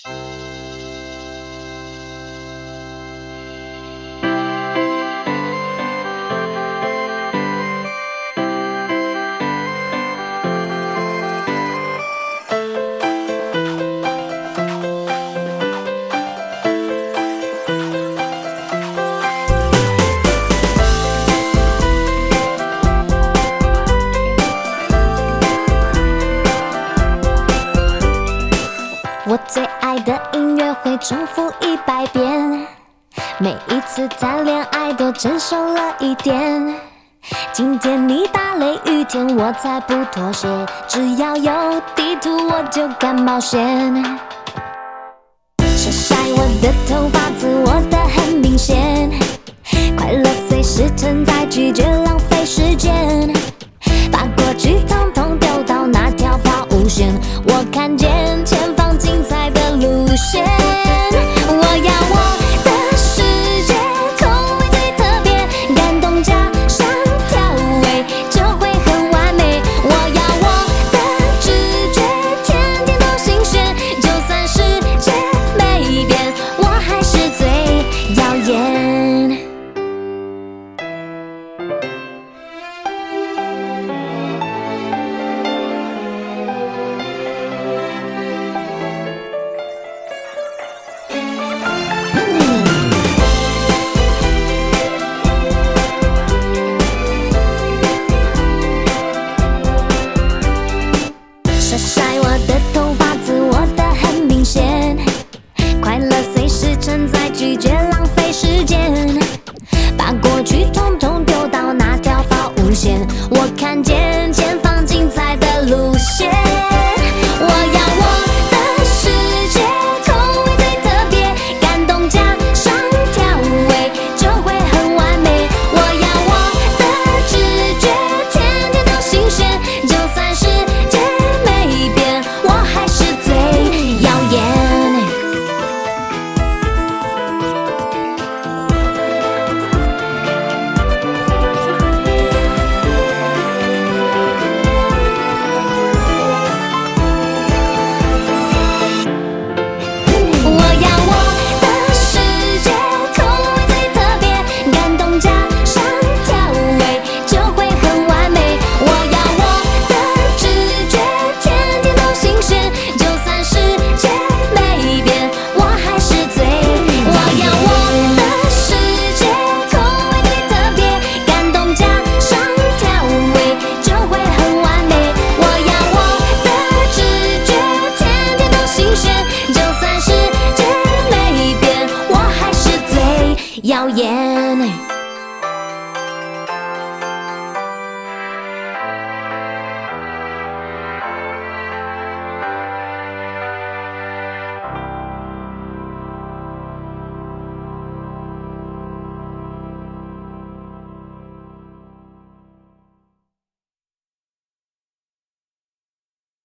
我最爱的音乐会重复100遍，每一次谈恋爱都成熟了一点。今天你打雷雨天，我才不妥协，只要有地图我就敢冒险。晒晒我的头发，自我的很明显，快乐随时存在，拒绝浪费时间，把过去统统丢到那条抛物线，我看见前方精彩的路线。我要我的世界口味最特别，感动加上调味就会很完美。我要我的直觉天天都新鲜，就算世界没变，我还是最耀眼。晒晒我的头发，自我的很明显，快乐随时存在，拒绝浪费时间，把过去统统丢到那条抛物线，我看见前方精彩的路线。我要我的世界口味最特别，感动加上调味就会很完美。我要我的直觉天天都新鲜，就算世界没变，我还是最耀眼。我要我的世界口味最特别，感动加上调味就会很完美。我要我的直觉天天都新鲜，就算世界没变，我还是最。我要我的世界口味最特别，感动加上调味就会很完美。我要我的直觉天天都新鲜，就算世界没变，我还是最耀眼。